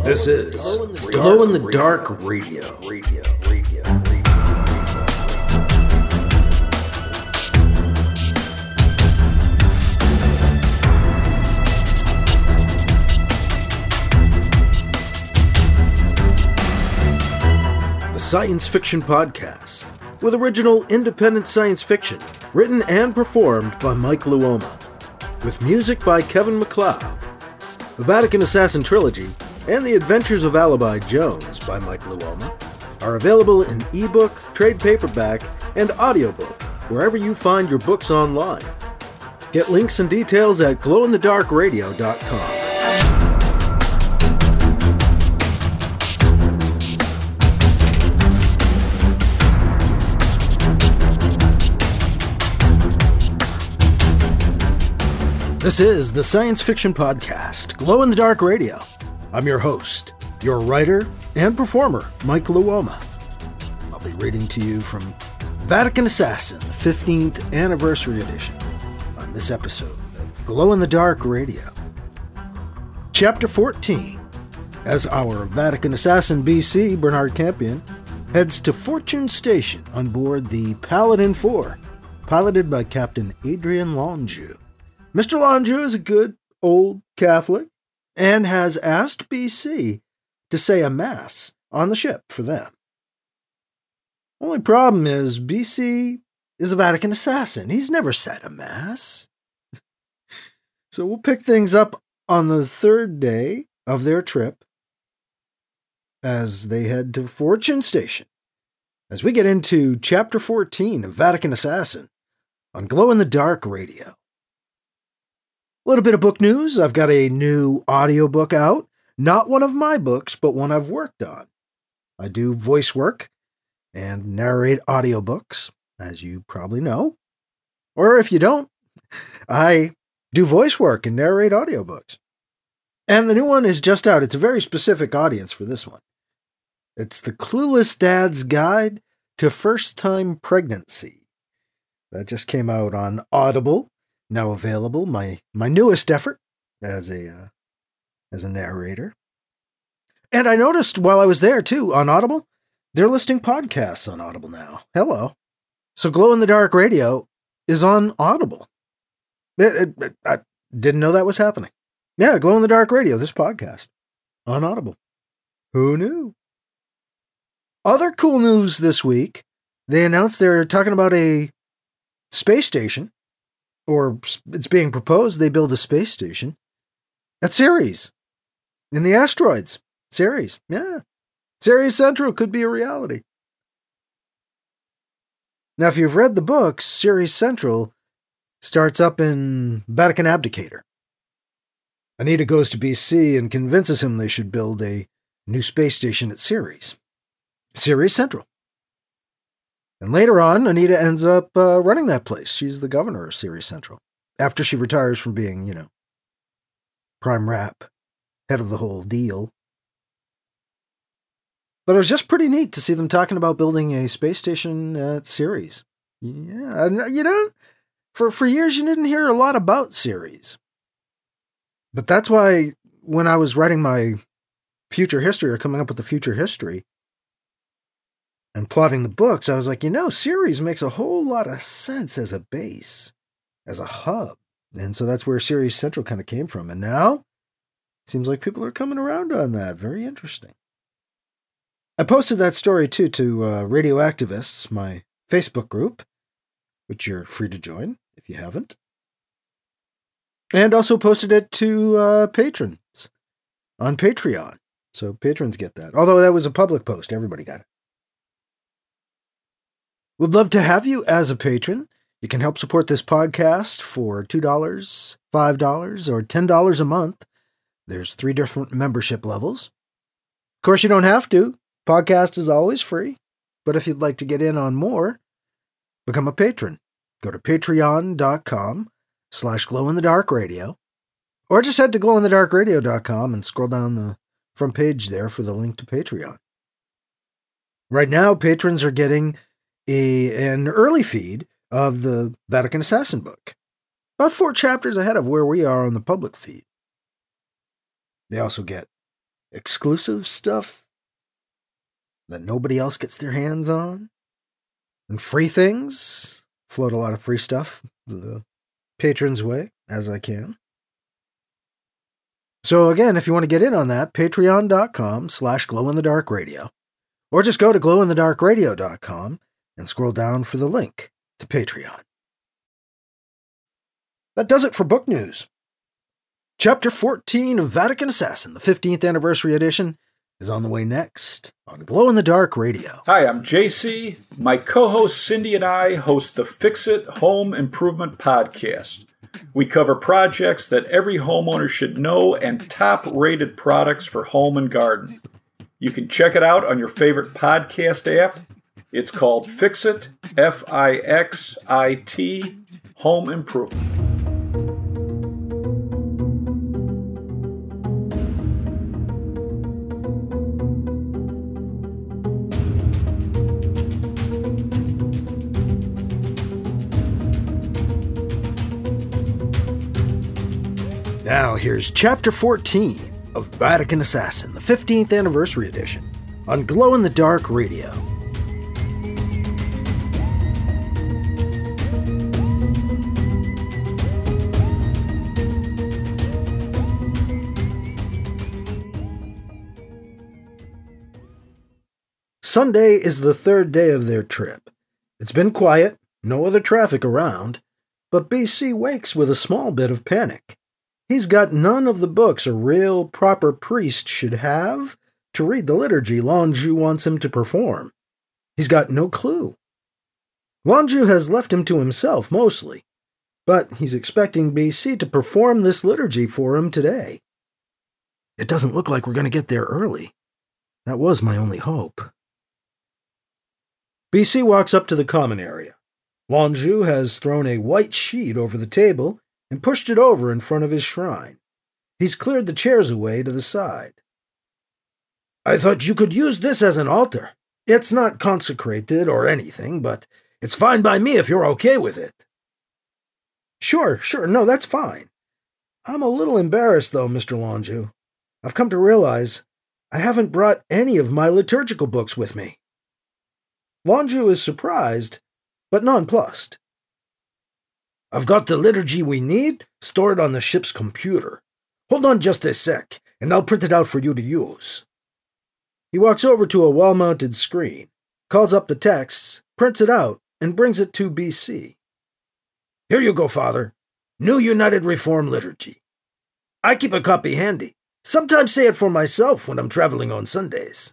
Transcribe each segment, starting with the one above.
This is Glow in the Dark Radio. The science fiction podcast with original independent science fiction written and performed by Mike Luoma, with music by Kevin MacLeod. The Vatican Assassin Trilogy and The Adventures of Alibi Jones by Mike Luoma are available in ebook, trade paperback, and audiobook wherever you find your books online. Get links and details at glowinthedarkradio.com. This is the science fiction podcast, Glow in the Dark Radio. I'm your host, your writer and performer, Mike Luoma. I'll be reading to you from Vatican Assassin, the 15th Anniversary Edition, on this episode of Glow in the Dark Radio. Chapter 14, as our Vatican Assassin BC, Bernard Campion, heads to Fortune Station on board the Paladin 4, piloted by Captain Adrian Longieu. Mr. Longieu is a good old Catholic and has asked BC to say a mass on the ship for them. Only problem is BC is a Vatican assassin. He's never said a mass. So we'll pick things up on the third day of their trip as they head to Fortune Station, as we get into Chapter 14 of Vatican Assassin on Glow in the Dark Radio. A little bit of book news. I've got a new audiobook out. Not one of my books, but one I've worked on. I do voice work and narrate audiobooks, as you probably know. Or if you don't, I do voice work and narrate audiobooks. And the new one is just out. It's a very specific audience for this one. It's The Clueless Dad's Guide to First-Time Pregnancy. That just came out on Audible. Now available, my newest effort as a narrator. And I noticed while I was there, too, on Audible, they're listing podcasts on Audible now. Hello. So Glow in the Dark Radio is on Audible. I didn't know that was happening. Yeah, Glow in the Dark Radio, this podcast, on Audible. Who knew? Other cool news this week, they announced they're talking about a space station. Or it's being proposed they build a space station at Ceres, in the asteroids. Ceres, yeah. Ceres Central could be a reality. Now, if you've read the books, Ceres Central starts up in Vatican Abdicator. Anita goes to BC and convinces him they should build a new space station at Ceres. Ceres Central. And later on, Anita ends up running that place. She's the governor of Ceres Central. After she retires from being, prime rap, head of the whole deal. But it was just pretty neat to see them talking about building a space station at Ceres. Yeah, and, for years you didn't hear a lot about Ceres. But that's why when I was writing my future history, or coming up with the future history, and plotting the books, I was like, Ceres makes a whole lot of sense as a base, as a hub. And so that's where Ceres Central kind of came from. And now, it seems like people are coming around on that. Very interesting. I posted that story, too, to Radioactivists, my Facebook group, which you're free to join if you haven't. And also posted it to patrons on Patreon. So patrons get that. Although that was a public post, everybody got it. Would love to have you as a patron. You can help support this podcast for $2, $5, or $10 a month. There's 3 different membership levels. Of course, you don't have to. Podcast is always free. But if you'd like to get in on more, become a patron. Go to patreon.com/glowinthedarkradio. Or just head to glowinthedarkradio.com and scroll down the front page there for the link to Patreon. Right now, patrons are getting an early feed of the Vatican Assassin book, about 4 chapters ahead of where we are on the public feed. They also get exclusive stuff that nobody else gets their hands on, and free things. Float a lot of free stuff the patrons' way as I can. So again, if you want to get in on that, patreon.com/glowinthedarkradio. Or just go to glowinthedarkradio.com and scroll down for the link to Patreon. That does it for book news. Chapter 14 of Vatican Assassin, the 15th anniversary edition, is on the way next on Glow in the Dark Radio. Hi, I'm JC. My co-host Cindy and I host the Fix-It Home Improvement Podcast. We cover projects that every homeowner should know and top-rated products for home and garden. You can check it out on your favorite podcast app. It's called Fix-It, F-I-X-I-T, Home Improvement. Now here's Chapter 14 of Vatican Assassin, the 15th anniversary edition, on Glow in the Dark Radio. Sunday is the third day of their trip. It's been quiet, no other traffic around, but BC wakes with a small bit of panic. He's got none of the books a real, proper priest should have to read the liturgy Lonju wants him to perform. He's got no clue. Lonju has left him to himself, mostly, but he's expecting BC to perform this liturgy for him today. It doesn't look like we're going to get there early. That was my only hope. BC walks up to the common area. Lonju has thrown a white sheet over the table and pushed it over in front of his shrine. He's cleared the chairs away to the side. I thought you could use this as an altar. It's not consecrated or anything, but it's fine by me if you're okay with it. Sure, no, that's fine. I'm a little embarrassed, though, Mr. Lonju. I've come to realize I haven't brought any of my liturgical books with me. Lonju is surprised, but nonplussed. I've got the liturgy we need stored on the ship's computer. Hold on just a sec, and I'll print it out for you to use. He walks over to a wall-mounted screen, calls up the texts, prints it out, and brings it to BC. Here you go, Father. New United Reform Liturgy. I keep a copy handy. Sometimes say it for myself when I'm traveling on Sundays.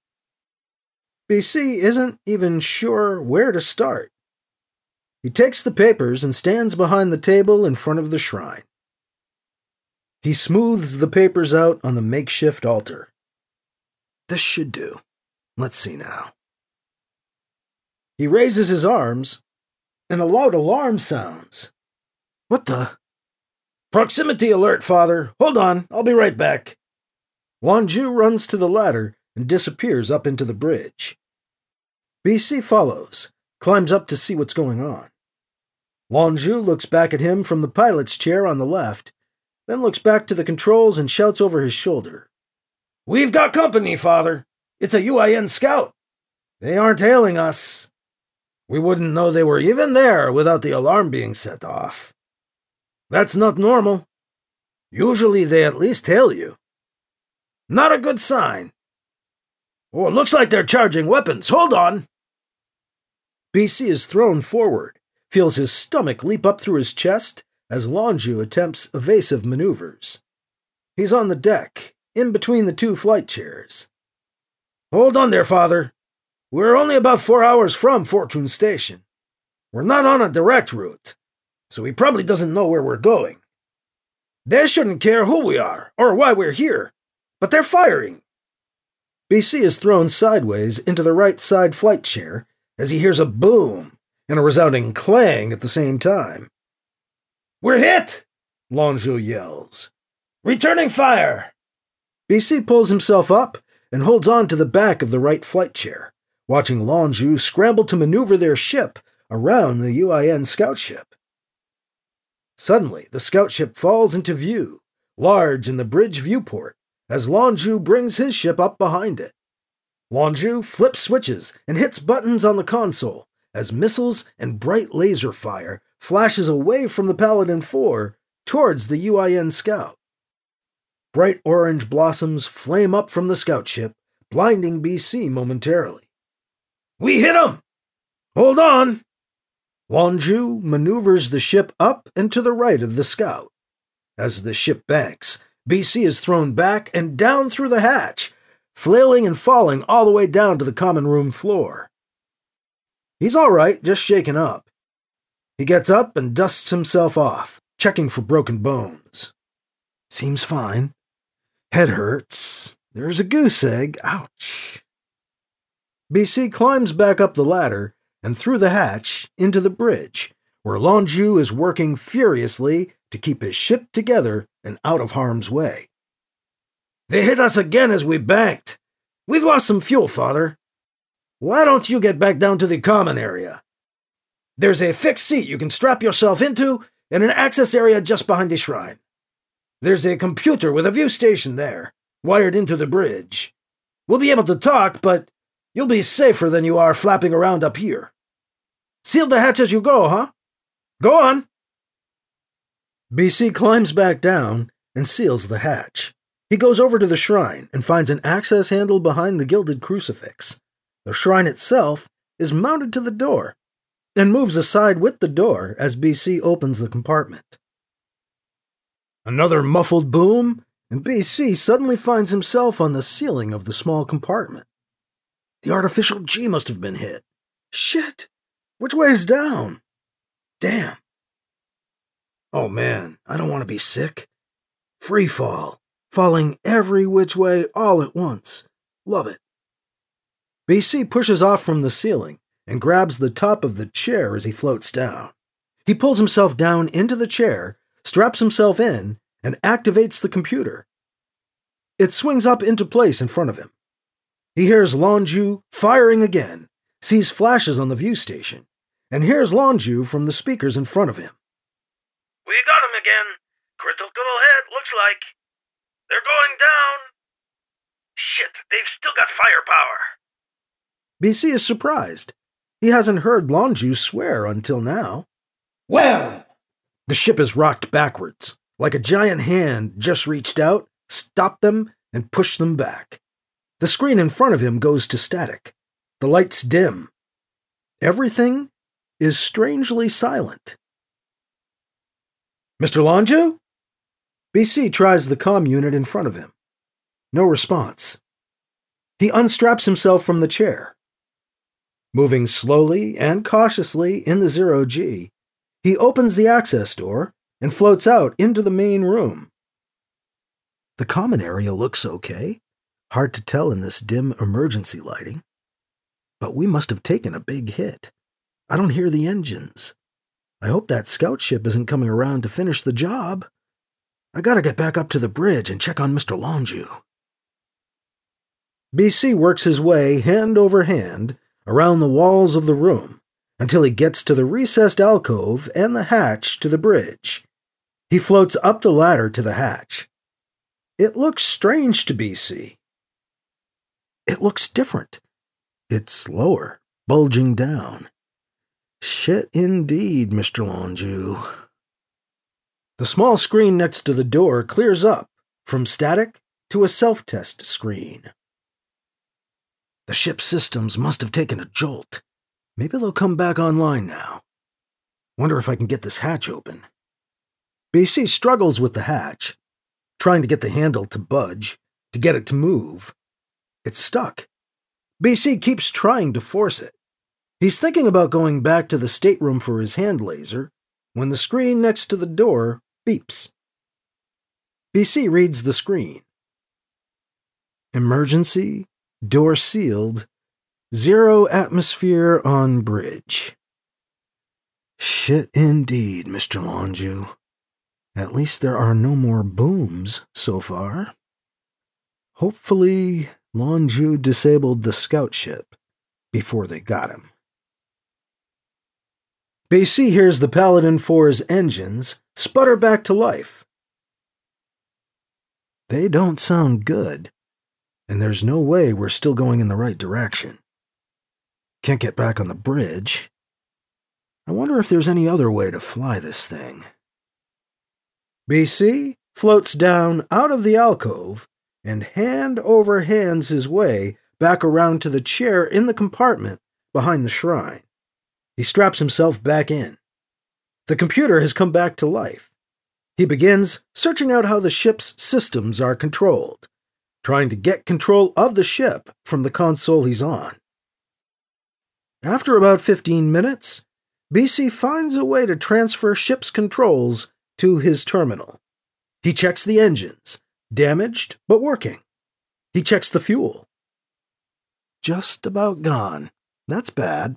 BC isn't even sure where to start. He takes the papers and stands behind the table in front of the shrine. He smooths the papers out on the makeshift altar. This should do. Let's see now. He raises his arms, and a loud alarm sounds. What the? Proximity alert, Father. Hold on, I'll be right back. Lonju runs to the ladder and disappears up into the bridge. BC follows, climbs up to see what's going on. Lonju looks back at him from the pilot's chair on the left, then looks back to the controls and shouts over his shoulder. We've got company, Father. It's a UIN scout. They aren't hailing us. We wouldn't know they were even there without the alarm being set off. That's not normal. Usually they at least hail you. Not a good sign. Oh, it looks like they're charging weapons. Hold on. BC is thrown forward, feels his stomach leap up through his chest as Lonju attempts evasive maneuvers. He's on the deck, in between the two flight chairs. Hold on there, Father. We're only about 4 hours from Fortune Station. We're not on a direct route, so he probably doesn't know where we're going. They shouldn't care who we are or why we're here, but they're firing. BC is thrown sideways into the right side flight chair as he hears a boom and a resounding clang at the same time. We're hit! Lonju yells. Returning fire! BC pulls himself up and holds on to the back of the right flight chair, watching Lonju scramble to maneuver their ship around the UIN scout ship. Suddenly, the scout ship falls into view, large in the bridge viewport, as Lonju brings his ship up behind it. Lonju flips switches and hits buttons on the console as missiles and bright laser fire flashes away from the Paladin 4 towards the UIN scout. Bright orange blossoms flame up from the scout ship, blinding BC momentarily. "We hit him! Hold on!" Lonju maneuvers the ship up and to the right of the scout. As the ship banks, BC is thrown back and down through the hatch, flailing and falling all the way down to the common room floor. He's all right, just shaken up. He gets up and dusts himself off, checking for broken bones. Seems fine. Head hurts. There's a goose egg. Ouch. BC climbs back up the ladder and through the hatch into the bridge, where Lonju is working furiously to keep his ship together and out of harm's way. "They hit us again as we banked. We've lost some fuel, Father. Why don't you get back down to the common area? There's a fixed seat you can strap yourself into and an access area just behind the shrine. There's a computer with a view station there, wired into the bridge. We'll be able to talk, but you'll be safer than you are flapping around up here. Seal the hatch as you go, huh? Go on." BC climbs back down and seals the hatch. He goes over to the shrine and finds an access handle behind the gilded crucifix. The shrine itself is mounted to the door and moves aside with the door as BC opens the compartment. Another muffled boom, and BC suddenly finds himself on the ceiling of the small compartment. The artificial G must have been hit. Shit! Which way is down? Damn. Oh man, I don't want to be sick. Free fall. Falling every which way all at once. Love it. BC pushes off from the ceiling and grabs the top of the chair as he floats down. He pulls himself down into the chair, straps himself in, and activates the computer. It swings up into place in front of him. He hears Lonju firing again, sees flashes on the view station, and hears Lonju from the speakers in front of him. "We got him again. Critical hit, looks like. They're going down. Shit, they've still got firepower." BC is surprised. He hasn't heard Lonju swear until now. Well! The ship is rocked backwards, like a giant hand just reached out, stopped them, and pushed them back. The screen in front of him goes to static. The lights dim. Everything is strangely silent. "Mr. Lonju?" BC tries the comm unit in front of him. No response. He unstraps himself from the chair. Moving slowly and cautiously in the zero-G, he opens the access door and floats out into the main room. The common area looks okay. Hard to tell in this dim emergency lighting. But we must have taken a big hit. I don't hear the engines. I hope that scout ship isn't coming around to finish the job. I gotta get back up to the bridge and check on Mr. Lonju. BC works his way hand over hand around the walls of the room until he gets to the recessed alcove and the hatch to the bridge. He floats up the ladder to the hatch. It looks strange to BC. It looks different. It's lower, bulging down. Shit indeed, Mr. Lonju. The small screen next to the door clears up from static to a self-test screen. The ship's systems must have taken a jolt. Maybe they'll come back online now. Wonder if I can get this hatch open. BC struggles with the hatch, trying to get the handle to budge, to get it to move. It's stuck. BC keeps trying to force it. He's thinking about going back to the stateroom for his hand laser when the screen next to the door beeps. BC reads the screen. Emergency, door sealed, 0 atmosphere on bridge. Shit indeed, Mr. Lonju. At least there are no more booms so far. Hopefully, Lonju disabled the scout ship before they got him. BC hears the Paladin 4's engines sputter back to life. They don't sound good, and there's no way we're still going in the right direction. Can't get back on the bridge. I wonder if there's any other way to fly this thing. BC floats down out of the alcove and hand over hands his way back around to the chair in the compartment behind the shrine. He straps himself back in. The computer has come back to life. He begins searching out how the ship's systems are controlled, trying to get control of the ship from the console he's on. After about 15 minutes, BC finds a way to transfer ship's controls to his terminal. He checks the engines, damaged but working. He checks the fuel. Just about gone. That's bad.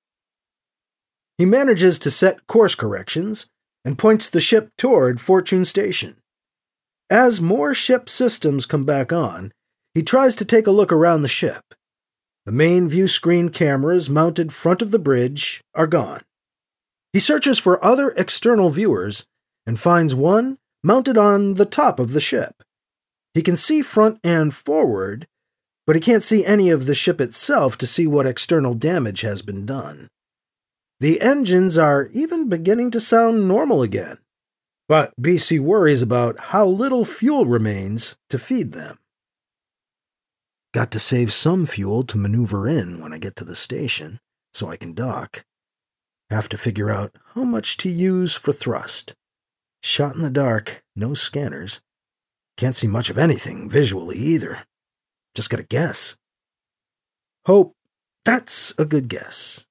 He manages to set course corrections and points the ship toward Fortune Station. As more ship systems come back on, he tries to take a look around the ship. The main view screen cameras mounted front of the bridge are gone. He searches for other external viewers and finds one mounted on the top of the ship. He can see front and forward, but he can't see any of the ship itself to see what external damage has been done. The engines are even beginning to sound normal again, but BC worries about how little fuel remains to feed them. Got to save some fuel to maneuver in when I get to the station, so I can dock. Have to figure out how much to use for thrust. Shot in the dark, no scanners. Can't see much of anything visually either. Just gotta guess. Hope that's a good guess.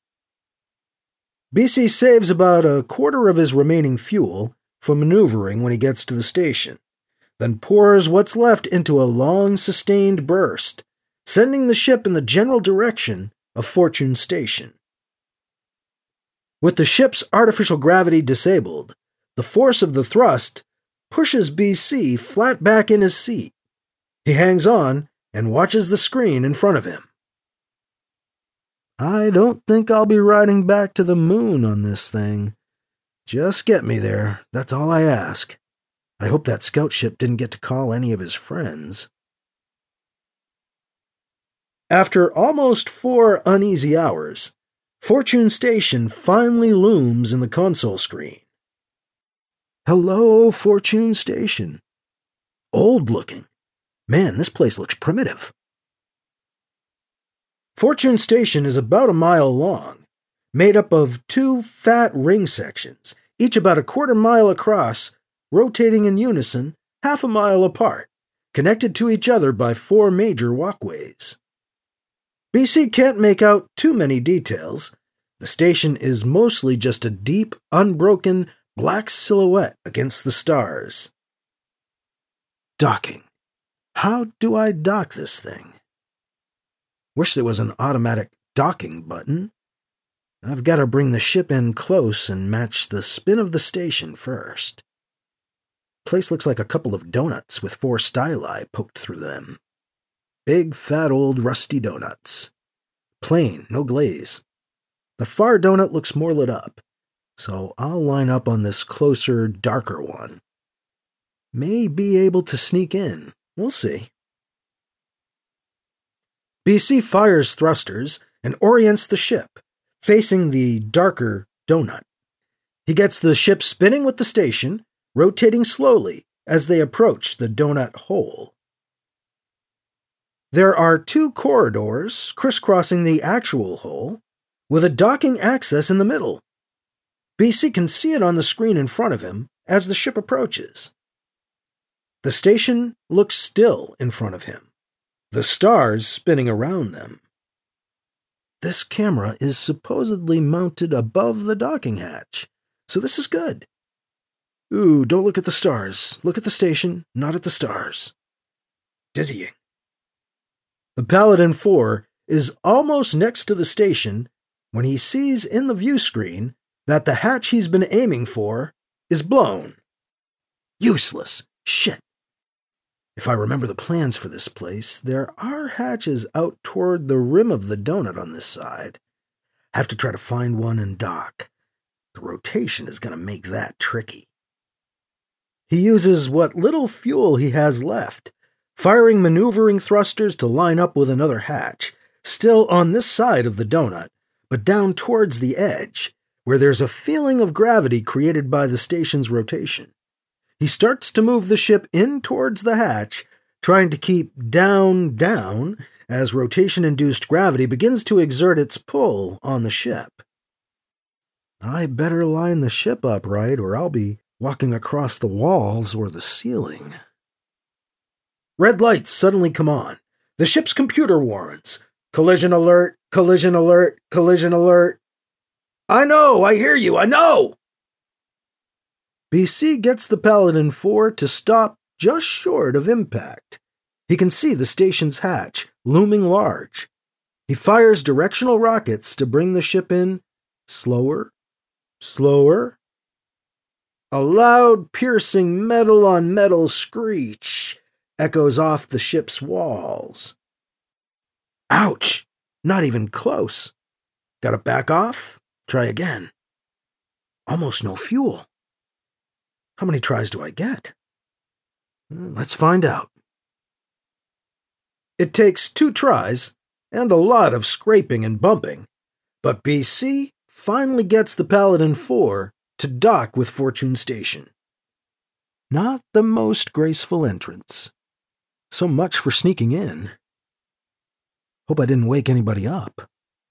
BC saves about a quarter of his remaining fuel for maneuvering when he gets to the station, then pours what's left into a long, sustained burst, sending the ship in the general direction of Fortune Station. With the ship's artificial gravity disabled, the force of the thrust pushes BC flat back in his seat. He hangs on and watches the screen in front of him. I don't think I'll be riding back to the moon on this thing. Just get me there, that's all I ask. I hope that scout ship didn't get to call any of his friends. After almost 4 uneasy hours, Fortune Station finally looms in the console screen. Hello, Fortune Station. Old looking. Man, this place looks primitive. Fortune Station is about a mile long, made up of 2 fat ring sections, each about a quarter mile across, rotating in unison, half a mile apart, connected to each other by 4 major walkways. BC can't make out too many details. The station is mostly just a deep, unbroken, black silhouette against the stars. Docking. How do I dock this thing? Wish there was an automatic docking button. I've got to bring the ship in close and match the spin of the station first. Place looks like a couple of donuts with 4 styli poked through them. Big, fat, old, rusty donuts. Plain, no glaze. The far donut looks more lit up, so I'll line up on this closer, darker one. May be able to sneak in. We'll see. BC fires thrusters and orients the ship, facing the darker donut. He gets the ship spinning with the station, rotating slowly as they approach the donut hole. There are 2 corridors crisscrossing the actual hole, with a docking access in the middle. BC can see it on the screen in front of him as the ship approaches. The station looks still in front of him, the stars spinning around them. This camera is supposedly mounted above the docking hatch, so this is good. Ooh, don't look at the stars. Look at the station, not at the stars. Dizzying. The Paladin 4 is almost next to the station when he sees in the view screen that the hatch he's been aiming for is blown. Useless. Shit. If I remember the plans for this place, there are hatches out toward the rim of the donut on this side. Have to try to find one and dock. The rotation is going to make that tricky. He uses what little fuel he has left firing maneuvering thrusters to line up with another hatch, still on this side of the donut, but down towards the edge, where there's a feeling of gravity created by the station's rotation. He starts to move the ship in towards the hatch, trying to keep down as rotation-induced gravity begins to exert its pull on the ship. I better line the ship up right, or I'll be walking across the walls or the ceiling. Red lights suddenly come on. The ship's computer warns. Collision alert, collision alert, collision alert. I know, I hear you, I know! BC gets the Paladin 4 to stop just short of impact. He can see the station's hatch, looming large. He fires directional rockets to bring the ship in slower. A loud, piercing metal-on-metal screech echoes off the ship's walls. Ouch! Not even close. Gotta back off? Try again. Almost no fuel. How many tries do I get? Let's find out. It takes 2 tries and a lot of scraping and bumping, but BC finally gets the Paladin 4 to dock with Fortune Station. Not the most graceful entrance. So much for sneaking in. Hope I didn't wake anybody up.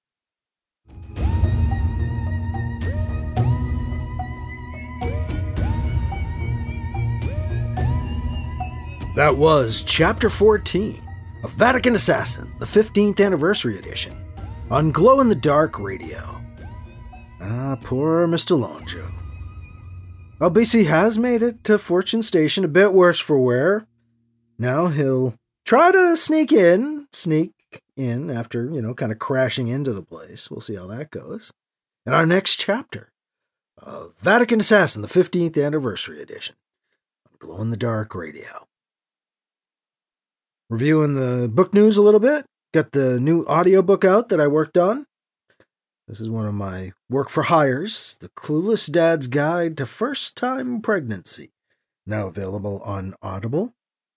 That was Chapter 14 of Vatican Assassin, the 15th Anniversary Edition, on Glow-in-the-Dark Radio. Poor Mr. Longjo. Well, BC has made it to Fortune Station, a bit worse for wear. Now he'll try to sneak in after, kind of crashing into the place. We'll see how that goes. In our next chapter of Vatican Assassin, the 15th Anniversary Edition, on Glow-in-the-Dark Radio. Reviewing the book news a little bit. Got the new audiobook out that I worked on. This is one of my work for hires, The Clueless Dad's Guide to First-Time Pregnancy, now available on Audible.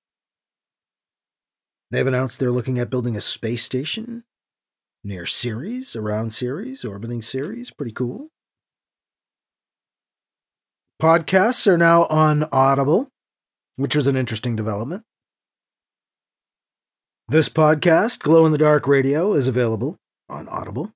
They've announced they're looking at building a space station near Ceres, around Ceres, orbiting Ceres. Pretty cool. Podcasts are now on Audible, which was an interesting development. This podcast, Glow in the Dark Radio, is available on Audible.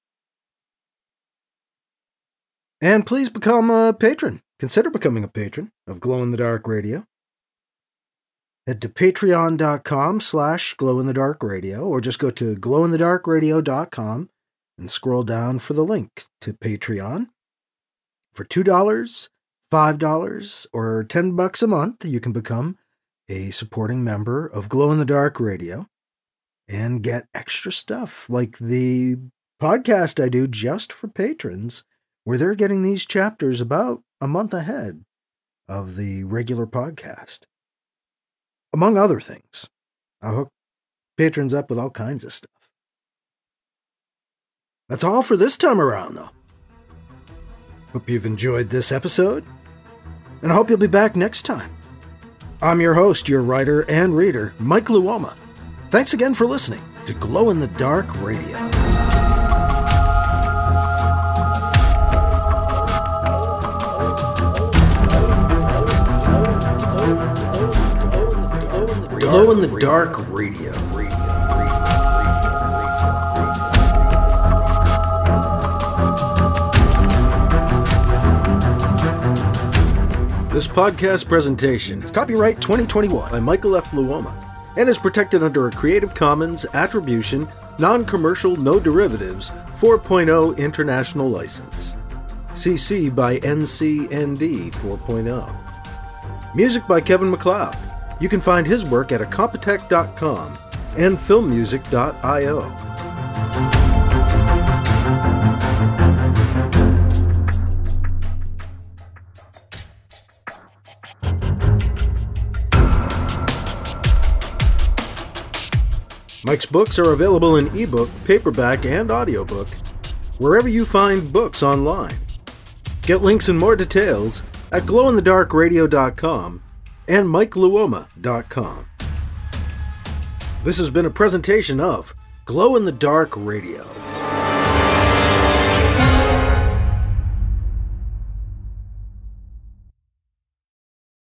And please become a patron. Consider becoming a patron of Glow in the Dark Radio. Head to patreon.com/glowinthedarkradio, or just go to glowinthedarkradio.com and scroll down for the link to Patreon. For $2, $5, or $10 a month, you can become a supporting member of Glow in the Dark Radio and get extra stuff like the podcast I do just for patrons, where they're getting these chapters about a month ahead of the regular podcast. Among other things, I'll hook patrons up with all kinds of stuff. That's all for this time around, though. Hope you've enjoyed this episode, and I hope you'll be back next time. I'm your host, your writer and reader, Mike Luoma. Thanks again for listening to Glow in the Dark Radio. Glow in the Dark Radio. This podcast presentation is copyright 2021 by Michael F. Luoma and is protected under a Creative Commons Attribution, Non-Commercial, No Derivatives 4.0 International License. CC by NCND 4.0. Music by Kevin MacLeod. You can find his work at Incompetech.com and filmmusic.io. Mike's books are available in ebook, paperback, and audiobook, wherever you find books online. Get links and more details at glowinthedarkradio.com and MikeLuoma.com. This has been a presentation of Glow in the Dark Radio.